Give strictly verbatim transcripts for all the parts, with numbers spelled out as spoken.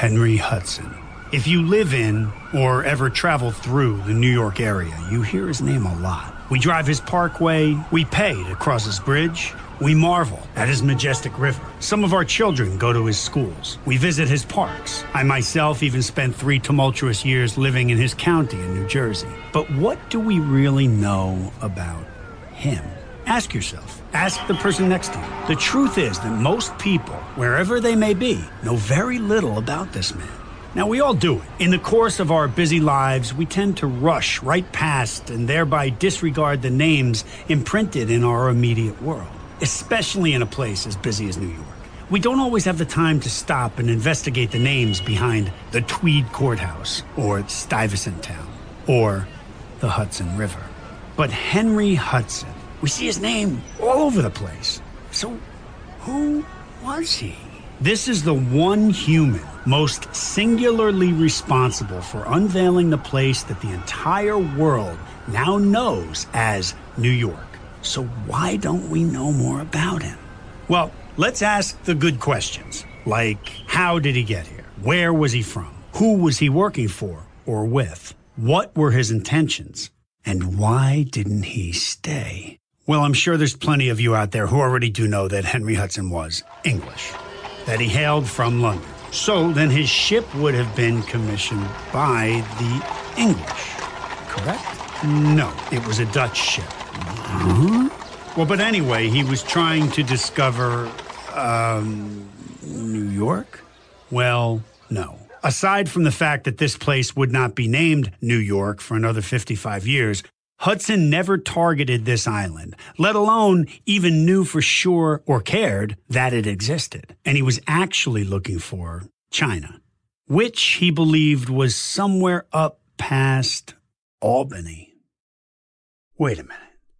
Henry Hudson. If you live in or ever travel through the New York area, you hear his name a lot. We drive his parkway, we pay to cross his bridge, we marvel at his majestic river. Some of our children go to his schools. We visit his parks. I myself even spent three tumultuous years living in his county in New Jersey. But what do we really know about him? Ask yourself. Ask the person next to you. The truth is that most people, wherever they may be, know very little about this man. Now, we all do it. In the course of our busy lives, we tend to rush right past and thereby disregard the names imprinted in our immediate world, especially in a place as busy as New York. We don't always have the time to stop and investigate the names behind the Tweed Courthouse or Stuyvesant Town or the Hudson River. But Henry Hudson, we see his name all over the place. So who was he? This is the one human most singularly responsible for unveiling the place that the entire world now knows as New York. So why don't we know more about him? Well, let's ask the good questions, like how did he get here? Where was he from? Who was he working for or with? What were his intentions? And why didn't he stay? Well, I'm sure there's plenty of you out there who already do know that Henry Hudson was English, that he hailed from London. So then his ship would have been commissioned by the English, correct? No, it was a Dutch ship. Mm-hmm. Well, but anyway, he was trying to discover, um, New York? Well, no. Aside from the fact that this place would not be named New York for another fifty-five years, Hudson never targeted this island, let alone even knew for sure or cared that it existed. And he was actually looking for China, which he believed was somewhere up past Albany. Wait a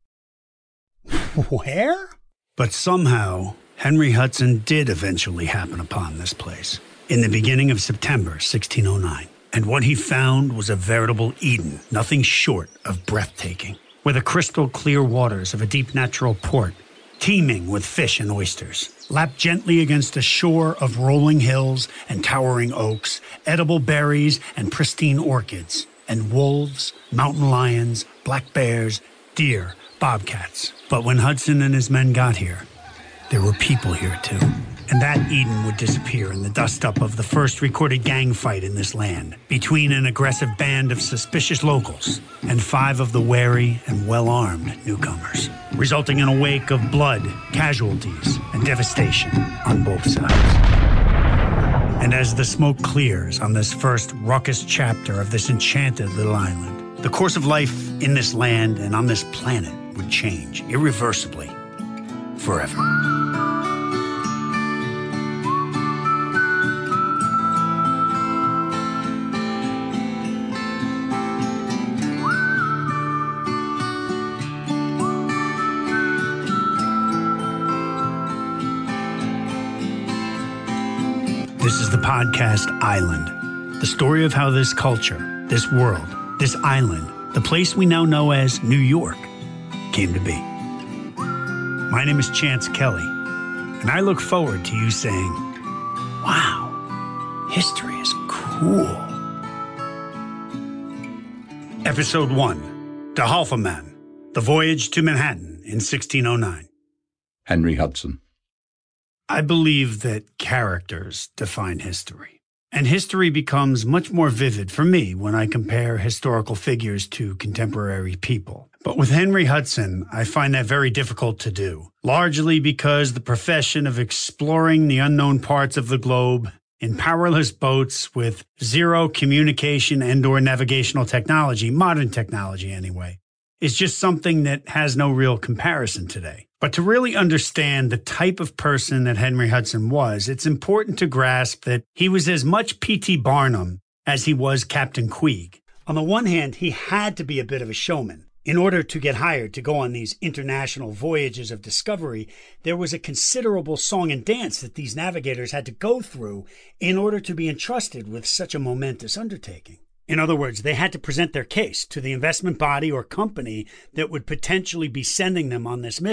minute. Where? But somehow, Henry Hudson did eventually happen upon this place in the beginning of September sixteen oh nine. And what he found was a veritable Eden, nothing short of breathtaking, where the crystal clear waters of a deep natural port, teeming with fish and oysters, lapped gently against a shore of rolling hills and towering oaks, edible berries and pristine orchids, and wolves, mountain lions, black bears, deer, bobcats. But when Hudson and his men got here, there were people here too. And that Eden would disappear in the dust-up of the first recorded gang fight in this land between an aggressive band of suspicious locals and five of the wary and well-armed newcomers, resulting in a wake of blood, casualties, and devastation on both sides. And as the smoke clears on this first raucous chapter of this enchanted little island, the course of life in this land and on this planet would change irreversibly, forever. This is the podcast Island, the story of how this culture, this world, this island, the place we now know as New York, came to be. My name is Chance Kelly, and I look forward to you saying, wow, history is cool. Episode one, De Hoffelman, The Voyage to Manhattan in sixteen oh nine. Henry Hudson. I believe that characters define history. And history becomes much more vivid for me when I compare historical figures to contemporary people. But with Henry Hudson, I find that very difficult to do, largely because the profession of exploring the unknown parts of the globe in powerless boats with zero communication and or navigational technology, modern technology anyway, is just something that has no real comparison today. But to really understand the type of person that Henry Hudson was, it's important to grasp that he was as much P T Barnum as he was Captain Queeg. On the one hand, he had to be a bit of a showman. In order to get hired to go on these international voyages of discovery, there was a considerable song and dance that these navigators had to go through in order to be entrusted with such a momentous undertaking. In other words, they had to present their case to the investment body or company that would potentially be sending them on this mission.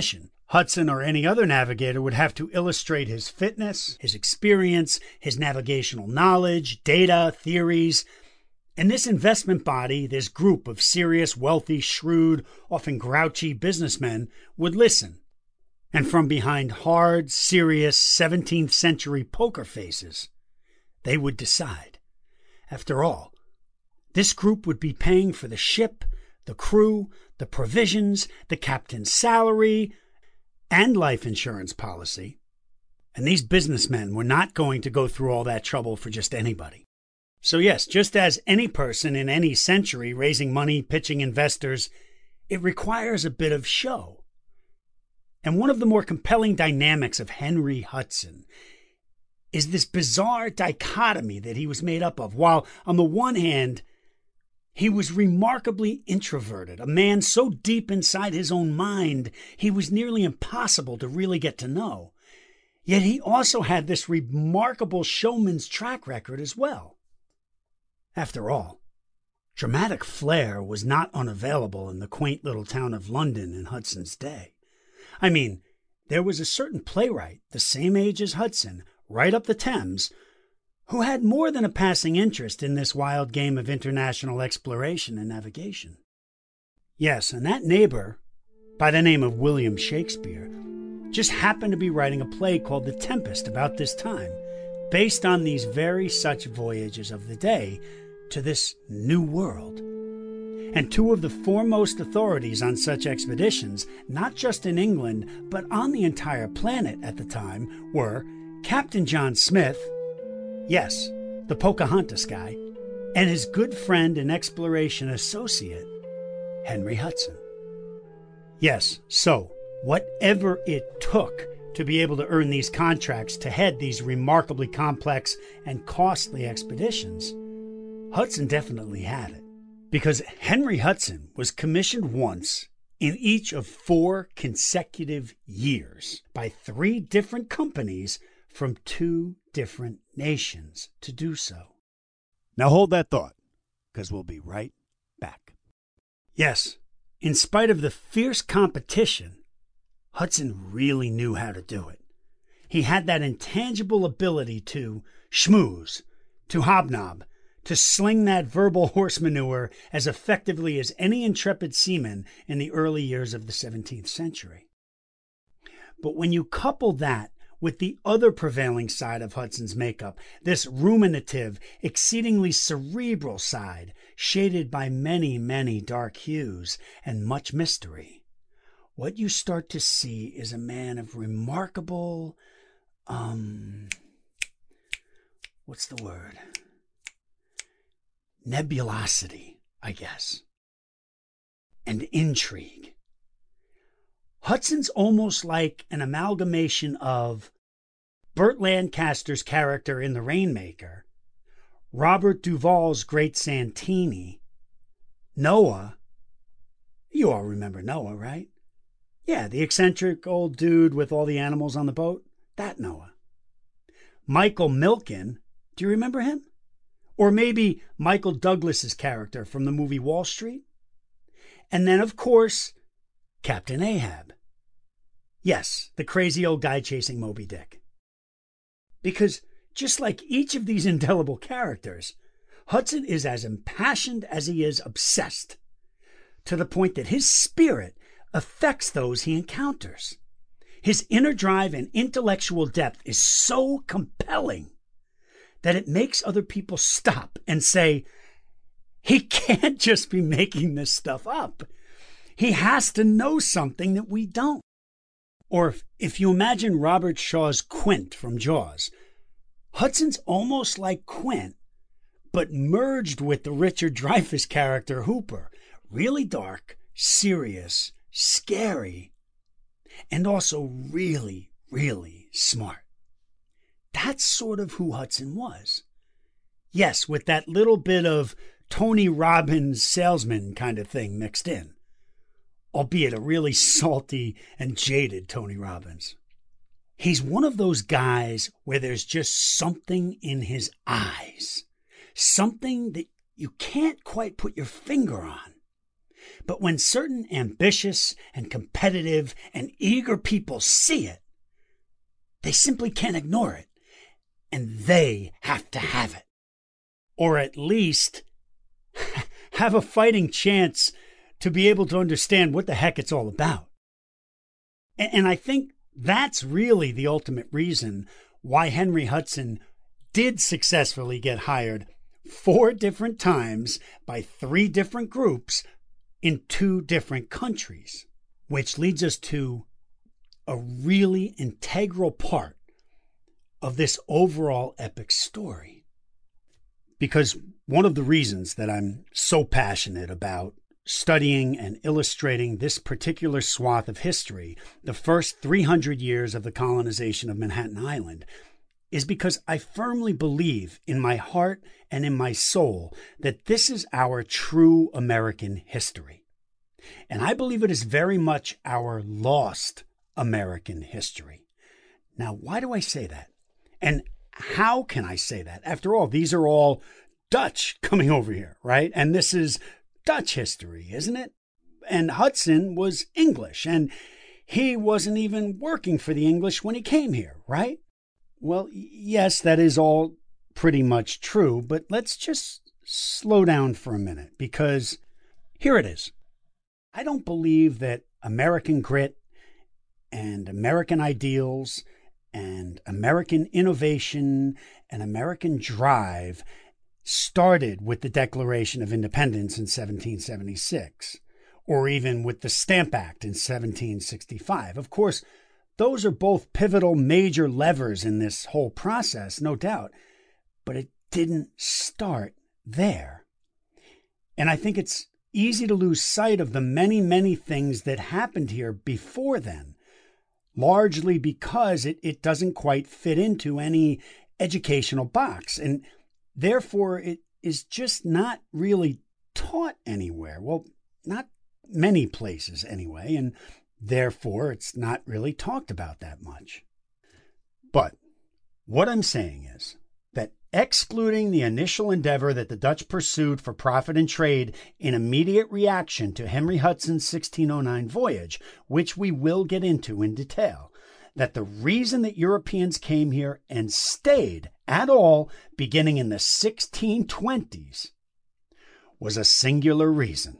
Hudson or any other navigator would have to illustrate his fitness, his experience, his navigational knowledge, data, theories. And this investment body, this group of serious, wealthy, shrewd, often grouchy businessmen would listen. And from behind hard, serious seventeenth century poker faces, they would decide. After all, this group would be paying for the ship, the crew, the provisions, the captain's salary, and life insurance policy. And these businessmen were not going to go through all that trouble for just anybody. So yes, just as any person in any century raising money, pitching investors, it requires a bit of show. And one of the more compelling dynamics of Henry Hudson is this bizarre dichotomy that he was made up of. While on the one hand, he was remarkably introverted, a man so deep inside his own mind, he was nearly impossible to really get to know. Yet he also had this remarkable showman's track record as well. After all, dramatic flair was not unavailable in the quaint little town of London in Hudson's day. I mean, there was a certain playwright, the same age as Hudson, right up the Thames, who had more than a passing interest in this wild game of international exploration and navigation. Yes, and that neighbor, by the name of William Shakespeare, just happened to be writing a play called The Tempest about this time, based on these very such voyages of the day to this new world. And two of the foremost authorities on such expeditions, not just in England, but on the entire planet at the time, were Captain John Smith, yes, the Pocahontas guy, and his good friend and exploration associate, Henry Hudson. Yes, so whatever it took to be able to earn these contracts to head these remarkably complex and costly expeditions, Hudson definitely had it. Because Henry Hudson was commissioned once in each of four consecutive years by three different companies from two different nations to do so. Now hold that thought, because we'll be right back. Yes, in spite of the fierce competition, Hudson really knew how to do it. He had that intangible ability to schmooze, to hobnob, to sling that verbal horse manure as effectively as any intrepid seaman in the early years of the seventeenth century. But when you couple that with the other prevailing side of Hudson's makeup, this ruminative, exceedingly cerebral side, shaded by many, many dark hues and much mystery, what you start to see is a man of remarkable, um, what's the word? Nebulosity, I guess, and intrigue. Hudson's almost like an amalgamation of Burt Lancaster's character in The Rainmaker, Robert Duvall's Great Santini, Noah. You all remember Noah, right? Yeah, the eccentric old dude with all the animals on the boat. That Noah. Michael Milken. Do you remember him? Or maybe Michael Douglas's character from the movie Wall Street? And then, of course, Captain Ahab. Yes, the crazy old guy chasing Moby Dick. Because just like each of these indelible characters, Hudson is as impassioned as he is obsessed, to the point that his spirit affects those he encounters. His inner drive and intellectual depth is so compelling that it makes other people stop and say, he can't just be making this stuff up. He has to know something that we don't. Or if, if you imagine Robert Shaw's Quint from Jaws, Hudson's almost like Quint, but merged with the Richard Dreyfuss character Hooper. Really dark, serious, scary, and also really, really smart. That's sort of who Hudson was. Yes, with that little bit of Tony Robbins salesman kind of thing mixed in, albeit a really salty and jaded Tony Robbins. He's one of those guys where there's just something in his eyes, something that you can't quite put your finger on, But when certain ambitious and competitive and eager people see it, they simply can't ignore it, and they have to have it. Or at least have a fighting chance to be able to understand what the heck it's all about. And I think that's really the ultimate reason why Henry Hudson did successfully get hired four different times by three different groups in two different countries, which leads us to a really integral part of this overall epic story. Because one of the reasons that I'm so passionate about studying and illustrating this particular swath of history, the first three hundred years of the colonization of Manhattan Island, is because I firmly believe in my heart and in my soul that this is our true American history. And I believe it is very much our lost American history. Now, why do I say that? And how can I say that? After all, these are all Dutch coming over here, right? And this is Dutch history, isn't it? And Hudson was English, and he wasn't even working for the English when he came here, right? Well, yes, that is all pretty much true, but let's just slow down for a minute, because here it is. I don't believe that American grit and American ideals and American innovation and American drive started with the Declaration of Independence in seventeen seventy-six, or even with the Stamp Act in seventeen sixty-five. Of course, those are both pivotal major levers in this whole process, no doubt, but it didn't start there. And I think it's easy to lose sight of the many, many things that happened here before then, largely because it, it doesn't quite fit into any educational box. And therefore, it is just not really taught anywhere. Well, not many places anyway, and therefore it's not really talked about that much. But what I'm saying is that excluding the initial endeavor that the Dutch pursued for profit and trade in immediate reaction to Henry Hudson's sixteen oh nine voyage, which we will get into in detail, that the reason that Europeans came here and stayed at all beginning in the sixteen twenties was a singular reason.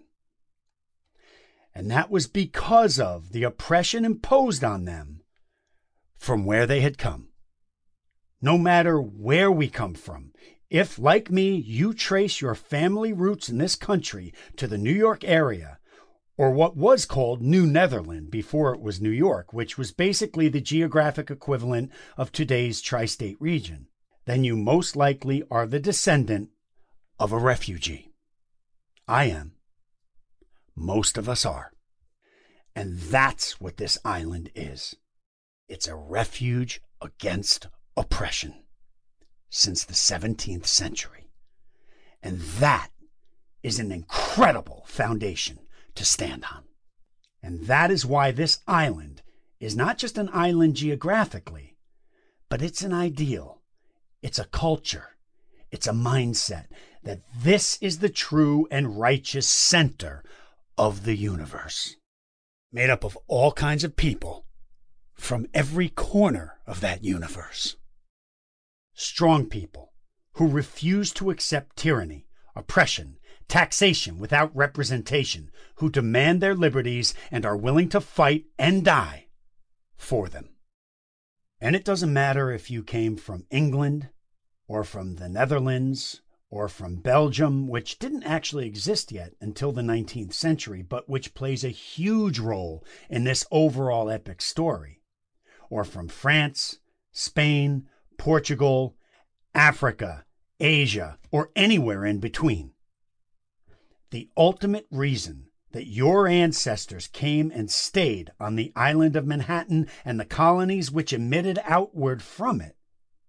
And that was because of the oppression imposed on them from where they had come. No matter where we come from, if, like me, you trace your family roots in this country to the New York area, or what was called New Netherland before it was New York, which was basically the geographic equivalent of today's tri-state region, then you most likely are the descendant of a refugee. I am. Most of us are. And that's what this island is. It's a refuge against oppression since the seventeenth century. And that is an incredible foundation to stand on. And that is why this island is not just an island geographically, but it's an ideal. It's a culture. It's a mindset that this is the true and righteous center of the universe, made up of all kinds of people from every corner of that universe. Strong people who refuse to accept tyranny, oppression, taxation without representation, who demand their liberties and are willing to fight and die for them. And it doesn't matter if you came from England or from the Netherlands or from Belgium, which didn't actually exist yet until the nineteenth century, but which plays a huge role in this overall epic story, or from France, Spain, Portugal, Africa, Asia, or anywhere in between. The ultimate reason that your ancestors came and stayed on the island of Manhattan and the colonies which emitted outward from it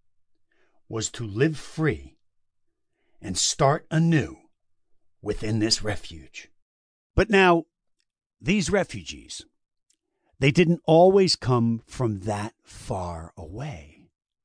was to live free and start anew within this refuge. But now, these refugees, they didn't always come from that far away.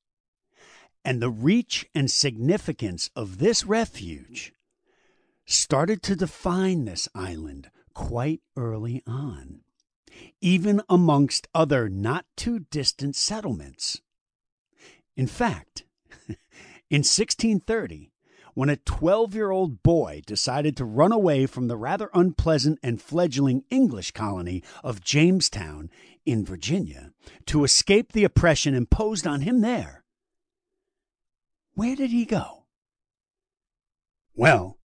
And the reach and significance of this refuge started to define this island quite early on, even amongst other not-too-distant settlements. In fact, in sixteen thirty, when a twelve-year-old boy decided to run away from the rather unpleasant and fledgling English colony of Jamestown in Virginia to escape the oppression imposed on him there, where did he go? Well,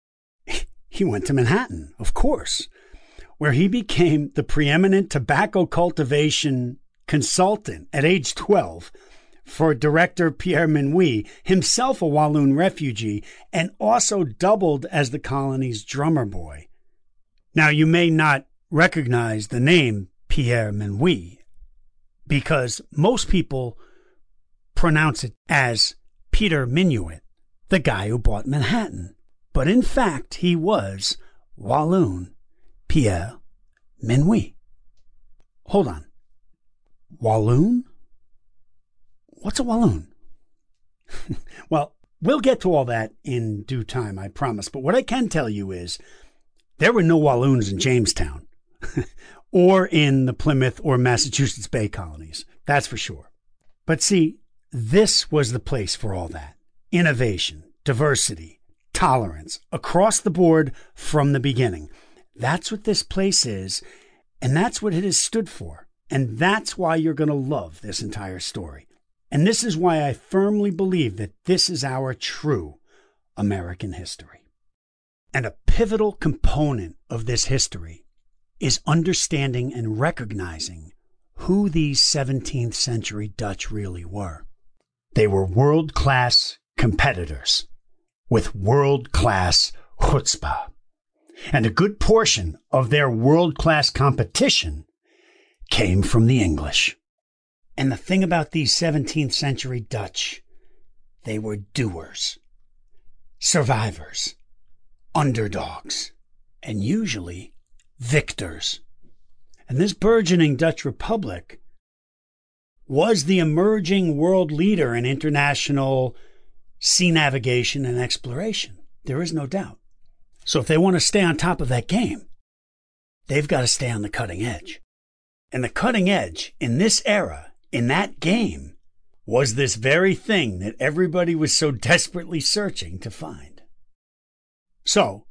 he went to Manhattan, of course, where he became the preeminent tobacco cultivation consultant at age twelve for director Pierre Minuit, himself a Walloon refugee, and also doubled as the colony's drummer boy. Now, you may not recognize the name Pierre Minuit because most people pronounce it as Peter Minuit, the guy who bought Manhattan. But in fact, he was Walloon Pierre Minuit. Hold on. Walloon? What's a Walloon? Well, we'll get to all that in due time, I promise. But what I can tell you is there were no Walloons in Jamestown or in the Plymouth or Massachusetts Bay colonies. That's for sure. But see, this was the place for all that. Innovation, diversity, tolerance, across the board from the beginning. That's what this place is, and that's what it has stood for. And that's why you're going to love this entire story. And this is why I firmly believe that this is our true American history. And a pivotal component of this history is understanding and recognizing who these seventeenth century Dutch really were. They were world-class competitors with world-class chutzpah. And a good portion of their world-class competition came from the English. And the thing about these seventeenth century Dutch, they were doers, survivors, underdogs, and usually victors. And this burgeoning Dutch Republic was the emerging world leader in international sea navigation and exploration. There is no doubt. So if they want to stay on top of that game, they've got to stay on the cutting edge. And the cutting edge in this era, in that game, was this very thing that everybody was so desperately searching to find. So,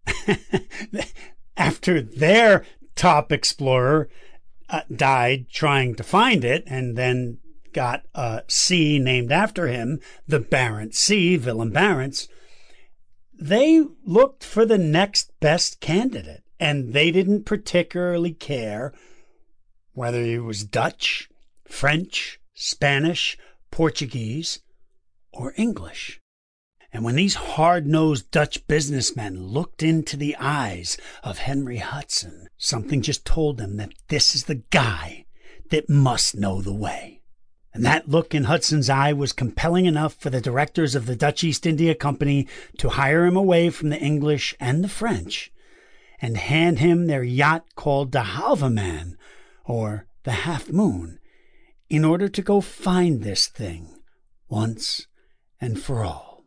after their top explorer uh, died trying to find it, and then got a sea named after him, the Barents Sea, Willem Barents, they looked for the next best candidate, and they didn't particularly care whether it was Dutch, French, Spanish, Portuguese, or English. And when these hard-nosed Dutch businessmen looked into the eyes of Henry Hudson, something just told them that this is the guy that must know the way. And that look in Hudson's eye was compelling enough for the directors of the Dutch East India Company to hire him away from the English and the French and hand him their yacht called the Halve Maan, or the Half Moon, in order to go find this thing once and for all.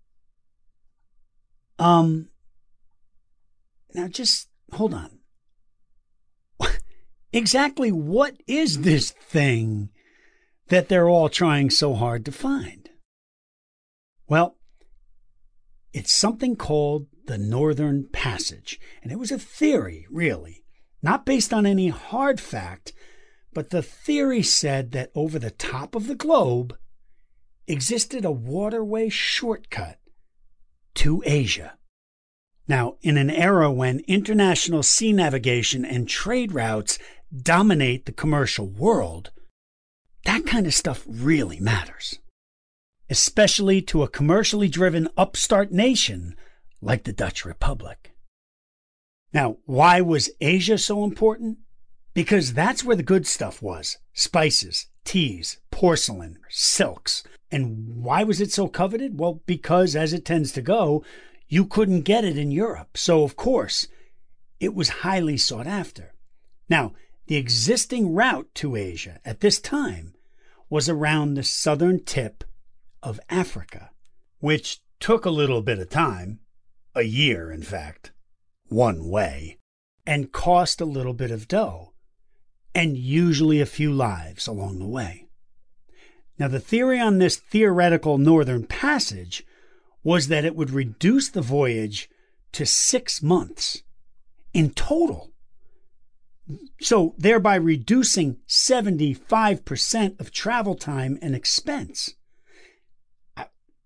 Um, now just hold on. Exactly what is this thing that they're all trying so hard to find? Well, it's something called the Northern Passage, and it was a theory, really, not based on any hard fact, but the theory said that over the top of the globe existed a waterway shortcut to Asia. Now, in an era when international sea navigation and trade routes dominate the commercial world, that kind of stuff really matters, especially to a commercially driven upstart nation like the Dutch Republic. Now, why was Asia so important? Because that's where the good stuff was. Spices, teas, porcelain, silks. And why was it so coveted? Well, because, as it tends to go, you couldn't get it in Europe. So, of course, it was highly sought after. Now, the existing route to Asia at this time was around the southern tip of Africa, which took a little bit of time, a year, in fact, one way. and cost a little bit of dough, and usually a few lives along the way. Now, the theory on this theoretical northern passage was that it would reduce the voyage to six months in total. So thereby reducing seventy-five percent of travel time and expense. I,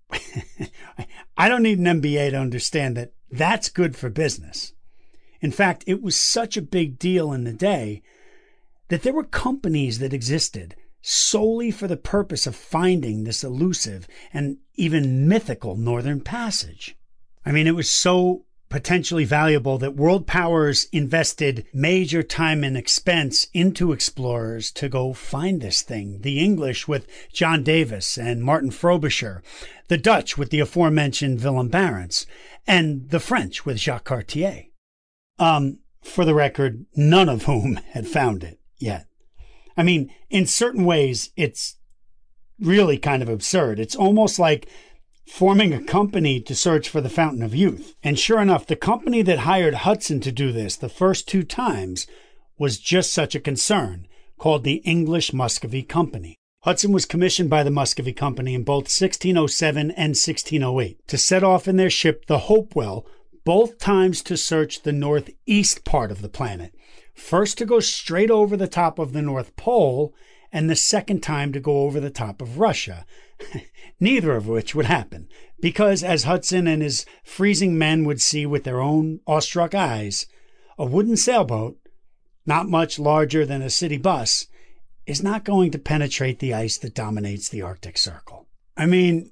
I don't need an M B A to understand that that's good for business. In fact, it was such a big deal in the day that there were companies that existed solely for the purpose of finding this elusive and even mythical northern passage. I mean, it was so potentially valuable that world powers invested major time and expense into explorers to go find this thing. The English with John Davis and Martin Frobisher, the Dutch with the aforementioned Willem Barents, and the French with Jacques Cartier. Um, for the record, none of whom had found it yet. I mean, in certain ways, it's really kind of absurd. It's almost like forming a company to search for the Fountain of Youth. And sure enough, the company that hired Hudson to do this the first two times was just such a concern, called the English Muscovy Company. Hudson was commissioned by the Muscovy Company in both sixteen oh seven and sixteen oh eight to set off in their ship, the Hopewell, both times to search the northeast part of the planet. First to go straight over the top of the North Pole, and the second time to go over the top of Russia. Neither of which would happen, because as Hudson and his freezing men would see with their own awestruck eyes, a wooden sailboat, not much larger than a city bus, is not going to penetrate the ice that dominates the Arctic Circle. I mean,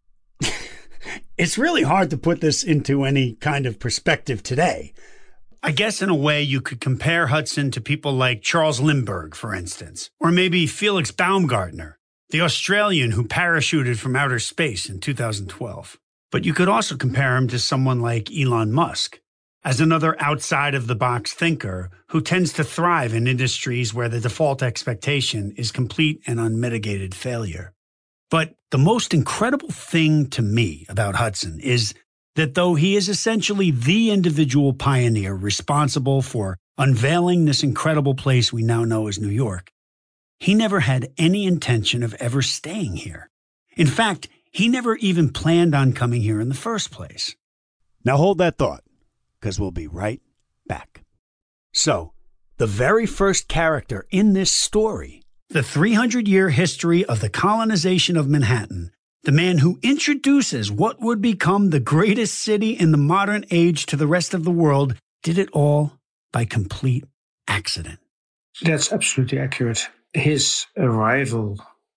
it's really hard to put this into any kind of perspective today. I guess in a way you could compare Hudson to people like Charles Lindbergh, for instance, or maybe Felix Baumgartner, the Australian who parachuted from outer space in two thousand twelve. But you could also compare him to someone like Elon Musk, as another outside-of-the-box thinker who tends to thrive in industries where the default expectation is complete and unmitigated failure. But the most incredible thing to me about Hudson is that though he is essentially the individual pioneer responsible for unveiling this incredible place we now know as New York, he never had any intention of ever staying here. In fact, he never even planned on coming here in the first place. Now hold that thought, because we'll be right back. So, the very first character in this story, the three hundred year history of the colonization of Manhattan, the man who introduces what would become the greatest city in the modern age to the rest of the world, did it all by complete accident. That's absolutely accurate. His arrival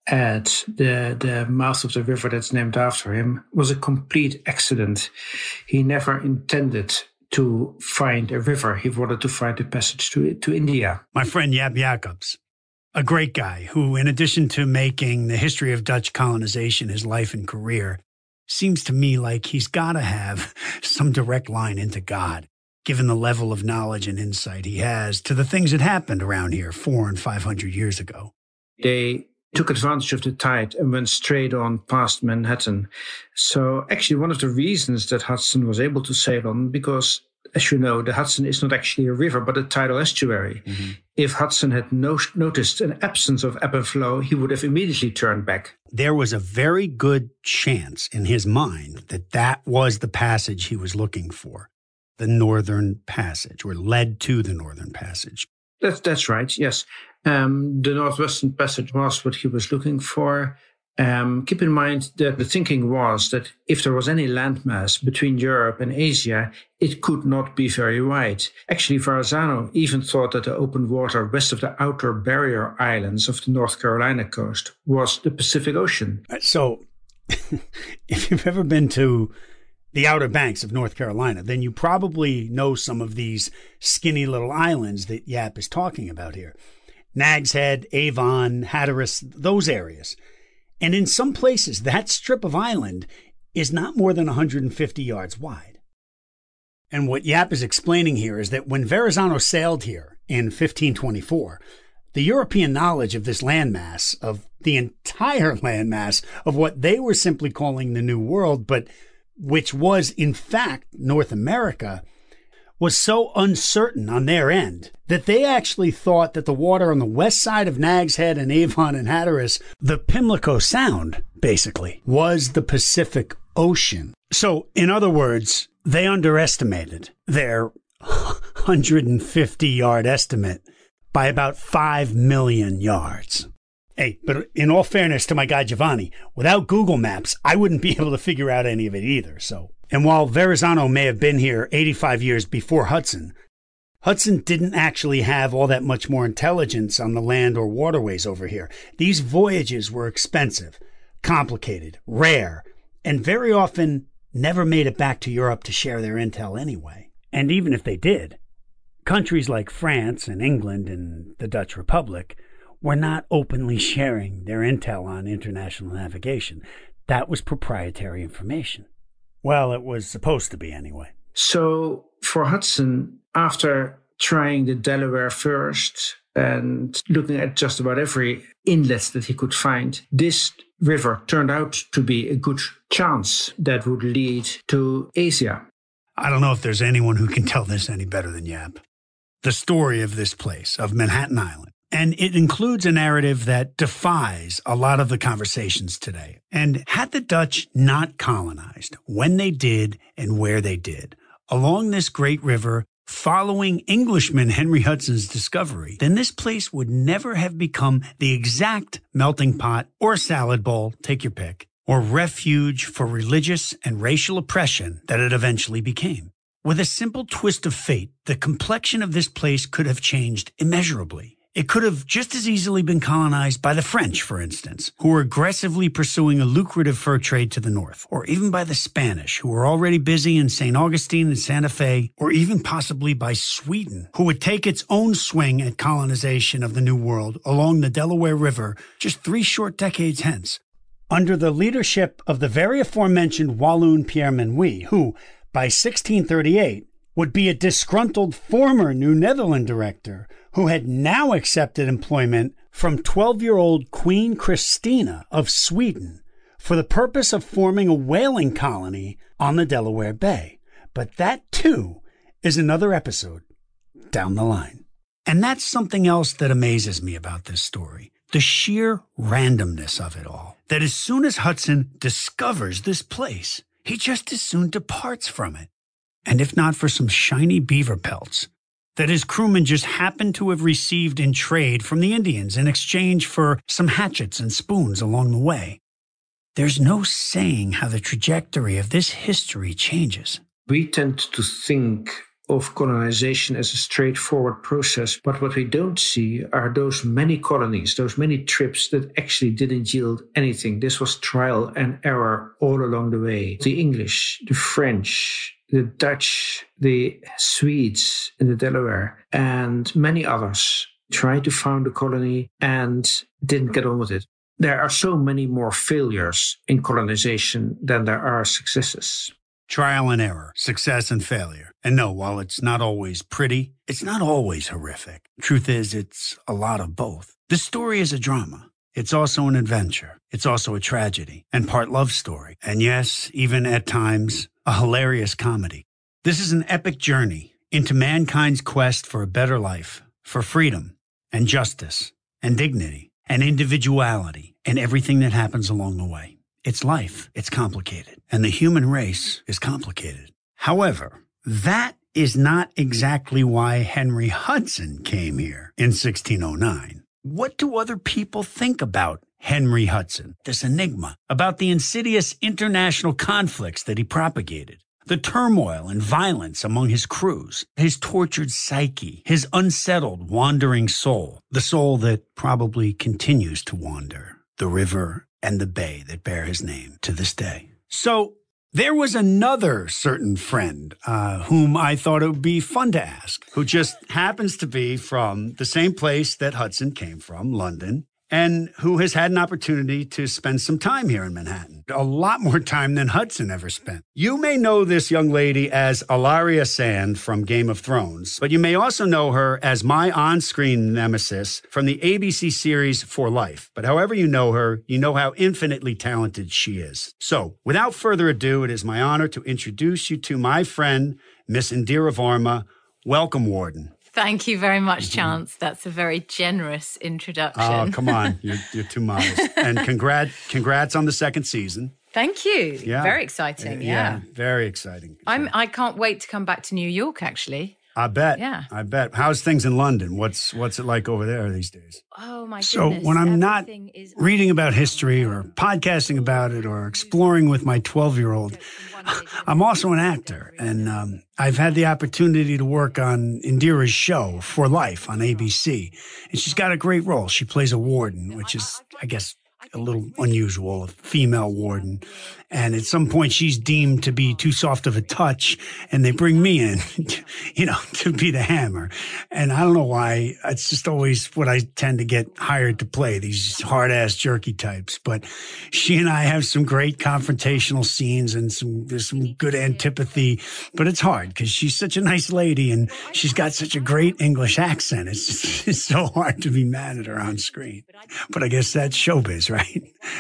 at the, the mouth of the river that's named after him was a complete accident. He never intended to find a river. He wanted to find a passage to, to India. My friend Jaap Jacobs, a great guy who, in addition to making the history of Dutch colonization his life and career, seems to me like he's got to have some direct line into God, given the level of knowledge and insight he has to the things that happened around here four and five hundred years ago. They took advantage of the tide and went straight on past Manhattan. So actually one of the reasons that Hudson was able to sail on, because as you know, the Hudson is not actually a river, but a tidal estuary. Mm-hmm. If Hudson had no- noticed an absence of ebb and flow, he would have immediately turned back. There was a very good chance in his mind that that was the passage he was looking for, the Northern Passage, or led to the Northern Passage. That's, that's right, yes. Um, the Northwestern Passage was what he was looking for. Um, keep in mind that the thinking was that if there was any landmass between Europe and Asia, it could not be very wide. Actually, Verrazano even thought that the open water west of the outer barrier islands of the North Carolina coast was the Pacific Ocean. So, if you've ever been to the Outer Banks of North Carolina, then you probably know some of these skinny little islands that Jaap is talking about here. Nag's Head, Avon, Hatteras, those areas. And in some places, that strip of island is not more than one hundred fifty yards wide. And what Jaap is explaining here is that when Verrazano sailed here in fifteen twenty-four, the European knowledge of this landmass, of the entire landmass of what they were simply calling the New World, but which was in fact North America, was so uncertain on their end that they actually thought that the water on the west side of Nag's Head and Avon and Hatteras, the Pimlico Sound, basically, was the Pacific Ocean. So, in other words, they underestimated their one hundred fifty yard estimate by about five million yards. Hey, but in all fairness to my guy Giovanni, without Google Maps, I wouldn't be able to figure out any of it either. So, and while Verrazano may have been here eighty-five years before Hudson, Hudson didn't actually have all that much more intelligence on the land or waterways over here. These voyages were expensive, complicated, rare, and very often never made it back to Europe to share their intel anyway. And even if they did, countries like France and England and the Dutch Republic were not openly sharing their intel on international navigation. That was proprietary information. Well, it was supposed to be anyway. So for Hudson, after trying the Delaware first and looking at just about every inlet that he could find, this river turned out to be a good chance that would lead to Asia. I don't know if there's anyone who can tell this any better than Jaap. The story of this place, of Manhattan Island. And it includes a narrative that defies a lot of the conversations today. And had the Dutch not colonized when they did and where they did along this great river, following Englishman Henry Hudson's discovery, then this place would never have become the exact melting pot or salad bowl, take your pick, or refuge for religious and racial oppression that it eventually became. With a simple twist of fate, the complexion of this place could have changed immeasurably. It could have just as easily been colonized by the French, for instance, who were aggressively pursuing a lucrative fur trade to the north, or even by the Spanish, who were already busy in Saint Augustine and Santa Fe, or even possibly by Sweden, who would take its own swing at colonization of the New World along the Delaware River just three short decades hence, under the leadership of the very aforementioned Walloon Pierre Minuit, who, by sixteen thirty-eight, would be a disgruntled former New Netherland director who had now accepted employment from twelve-year-old Queen Christina of Sweden for the purpose of forming a whaling colony on the Delaware Bay. But that, too, is another episode down the line. And that's something else that amazes me about this story, the sheer randomness of it all. That as soon as Hudson discovers this place, he just as soon departs from it. And if not for some shiny beaver pelts that his crewmen just happened to have received in trade from the Indians in exchange for some hatchets and spoons along the way, there's no saying how the trajectory of this history changes. We tend to think of colonization as a straightforward process, but what we don't see are those many colonies, those many trips that actually didn't yield anything. This was trial and error all along the way. The English, the French, the Dutch, the Swedes in the Delaware, and many others tried to found a colony and didn't get on with it. There are so many more failures in colonization than there are successes. Trial and error, success and failure. And no, while it's not always pretty, it's not always horrific. Truth is, it's a lot of both. The story is a drama. It's also an adventure. It's also a tragedy and part love story. And yes, even at times, a hilarious comedy. This is an epic journey into mankind's quest for a better life, for freedom and justice and dignity and individuality and everything that happens along the way. It's life. It's complicated. And the human race is complicated. However, that is not exactly why Henry Hudson came here in sixteen oh nine. What do other people think about Henry Hudson, this enigma, about the insidious international conflicts that he propagated, the turmoil and violence among his crews, his tortured psyche, his unsettled, wandering soul, the soul that probably continues to wander, the river and the bay that bear his name to this day? So there was another certain friend uh, whom I thought it would be fun to ask, who just happens to be from the same place that Hudson came from, London, and who has had an opportunity to spend some time here in Manhattan, a lot more time than Hudson ever spent. You may know this young lady as Ellaria Sand from Game of Thrones, but you may also know her as my on-screen nemesis from the A B C series For Life. But however you know her, you know how infinitely talented she is. So, without further ado, it is my honor to introduce you to my friend, Miss Indira Varma. Welcome, Warden. Thank you very much, Chance. That's a very generous introduction. Oh, come on. You're, you're too modest. And congrats, congrats on the second season. Thank you. Yeah. Very exciting, yeah. Yeah, very exciting. I'm, I can't wait to come back to New York, actually. I bet. Yeah. I bet. How's things in London? What's what's it like over there these days? Oh, my so goodness. when I'm not is reading about history or podcasting about it or exploring with my twelve-year-old, I'm also an actor. And um, I've had the opportunity to work on Indira's show, For Life, on A B C. And she's got a great role. She plays a warden, which is, I guess, a little unusual, a female warden. And at some point, she's deemed to be too soft of a touch, and they bring me in, you know, to be the hammer. And I don't know why. It's just always what I tend to get hired to play, these hard-ass jerky types. But she and I have some great confrontational scenes and some there's some good antipathy. But it's hard because she's such a nice lady, and she's got such a great English accent. It's just, it's so hard to be mad at her on screen. But I guess that's showbiz, right?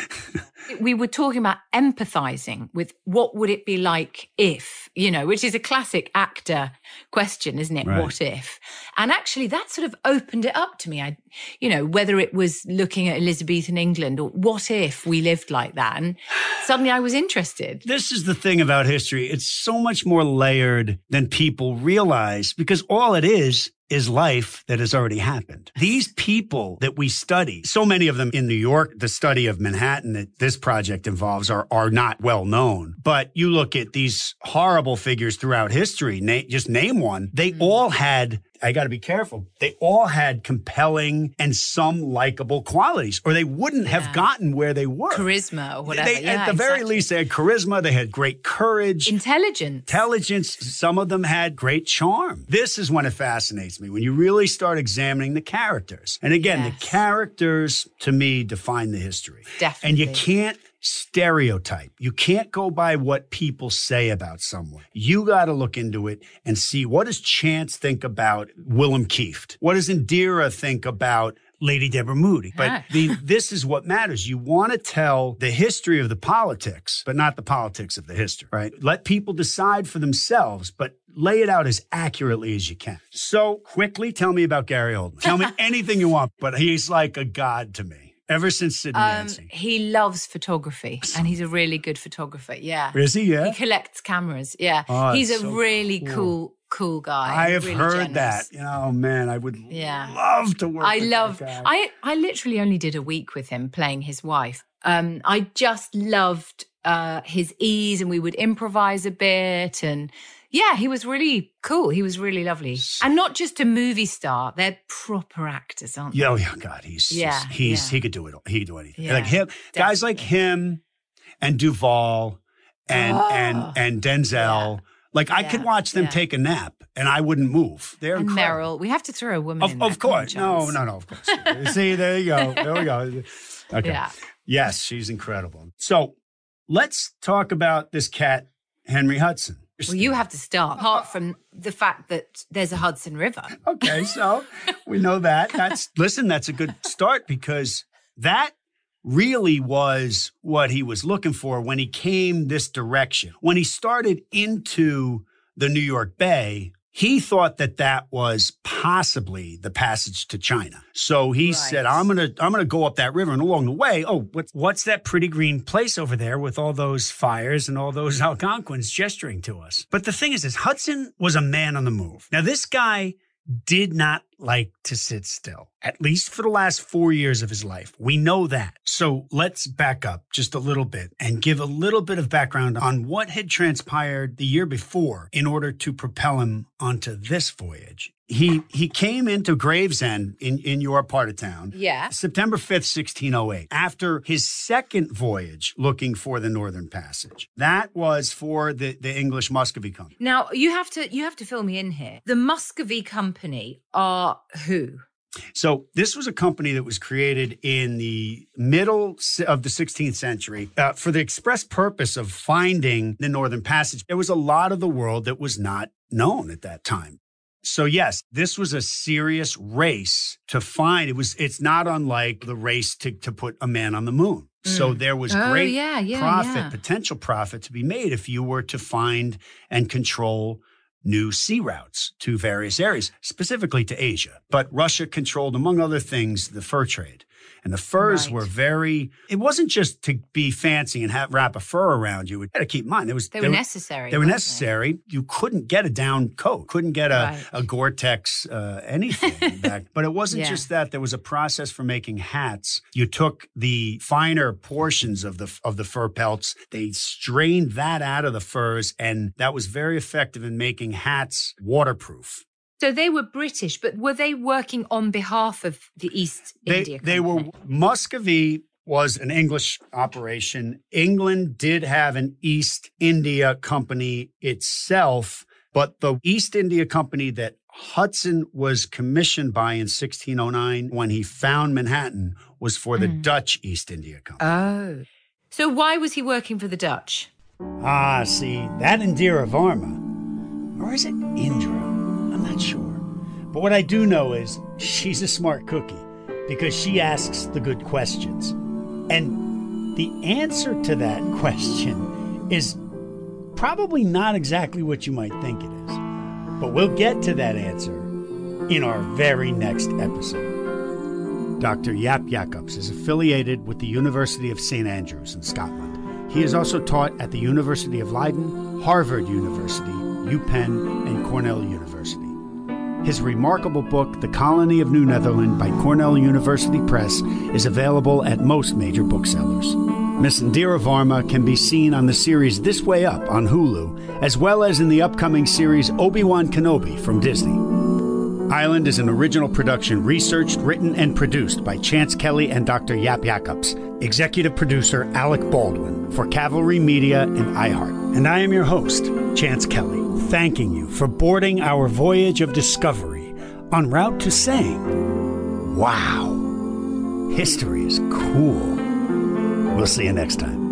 We were talking about empathizing with what would it be like if, you know, which is a classic actor question, isn't it? Right. What if? And actually that sort of opened it up to me. I, you know, whether it was looking at Elizabethan England or what if we lived like that? And suddenly I was interested. This is the thing about history. It's so much more layered than people realize because all it is is life that has already happened. These people that we study, so many of them in New York, the study of Manhattan that this project involves are, are not well known. But you look at these horrible figures throughout history, na- just name one, they mm. all had, I got to be careful, they all had compelling and some likable qualities, or they wouldn't yeah. have gotten where they were. Charisma or whatever. They, yeah, at the exactly. very least, they had charisma, they had great courage. Intelligence. Intelligence. Some of them had great charm. This is when it fascinates me, when you really start examining the characters. And again, yes. the characters, to me, define the history. Definitely. And you can't stereotype. You can't go by what people say about someone. You got to look into it and see, what does Chance think about Willem Kieft? What does Indira think about Lady Deborah Moody? But Yeah. the, this is what matters. You want to tell the history of the politics, but not the politics of the history, right? Let people decide for themselves, but lay it out as accurately as you can. So quickly, tell me about Gary Oldman. Tell me anything you want, but he's like a god to me. Ever since Sid and Um, Nancy. he loves photography, and he's a really good photographer. Yeah. Is he? Yeah. He collects cameras. Yeah. Oh, he's a that's so really cool. cool, cool guy. I have really heard generous. that. You know, man, I would Yeah. love to work I with love, that guy. I, I literally only did a week with him playing his wife. Um, I just loved uh, his ease, and we would improvise a bit, and yeah, he was really cool. He was really lovely. And not just a movie star. They're proper actors, aren't they? Yeah, oh, yeah, God, he's Yeah, just, he's yeah. he could do it. all. He could do anything. Yeah, like him, guys like him, and Duvall, and Oh. and and Denzel. Yeah. Like I Yeah, could watch them yeah. take a nap, and I wouldn't move. They're And incredible. Meryl. We have to throw a woman Of, in of there. Come on, course, no, Chance. no, no, of course. See, there you go. There we go. Okay. Yeah. Yes, she's incredible. So let's talk about this cat, Henry Hudson. Well, you have to start, apart from the fact that there's a Hudson River. Okay, so we know that. That's listen, that's a good start because that really was what he was looking for when he came this direction. When he started into the New York Bay, he thought that that was possibly the passage to China. So he Right. said, I'm going to I'm going to go up that river, and along the way, oh, what's what's that pretty green place over there with all those fires and all those Algonquins gesturing to us? But the thing is, is Hudson was a man on the move. Now, this guy did not like to sit still, at least for the last four years of his life. We know that. So let's back up just a little bit and give a little bit of background on what had transpired the year before in order to propel him onto this voyage. He he came into Gravesend in, in your part of town. Yeah. September fifth, sixteen oh eight, after his second voyage looking for the Northern Passage. That was for the, the English Muscovy Company. Now, you have to you have to fill me in here. The Muscovy Company are who? So this was a company that was created in the middle of the sixteenth century uh, for the express purpose of finding the Northern Passage. There was a lot of the world that was not known at that time. So yes, this was a serious race to find. It was. It's not unlike the race to, to put a man on the moon. Mm. So there was oh, great yeah, yeah, profit, yeah. potential profit to be made if you were to find and control new sea routes to various areas, specifically to Asia. But Russia controlled, among other things, the fur trade. And the furs Right. were very, it wasn't just to be fancy and have, wrap a fur around you. You had to keep in mind, there was, They were necessary. They were weren't necessary. You couldn't get a down coat, couldn't get a, Right. a Gore-Tex uh, anything back. But it wasn't Yeah. just that. There was a process for making hats. You took the finer portions of the of the fur pelts, they strained that out of the furs, and that was very effective in making hats waterproof. So they were British, but were they working on behalf of the East They, India they were, Company? Muscovy was an English operation. England did have an East India Company itself, but the East India Company that Hudson was commissioned by in sixteen oh nine when he found Manhattan was for the Mm. Dutch East India Company. Oh. So why was he working for the Dutch? Ah, see, that Indira Varma, or is it Indra? I'm not sure. But what I do know is she's a smart cookie because she asks the good questions. And the answer to that question is probably not exactly what you might think it is. But we'll get to that answer in our very next episode. Doctor Jaap Jacobs is affiliated with the University of Saint Andrews in Scotland. He has also taught at the University of Leiden, Harvard University, UPenn, and Cornell University. His remarkable book, The Colony of New Netherland by Cornell University Press, is available at most major booksellers. Miss Indira Varma can be seen on the series This Way Up on Hulu, as well as in the upcoming series Obi-Wan Kenobi from Disney. Island is an original production researched, written, and produced by Chance Kelly and Doctor Jaap Jacobs. Executive producer Alec Baldwin for Cavalry Media and iHeart. And I am your host, Chance Kelly, thanking you for boarding our voyage of discovery en route to saying, wow, history is cool. We'll see you next time.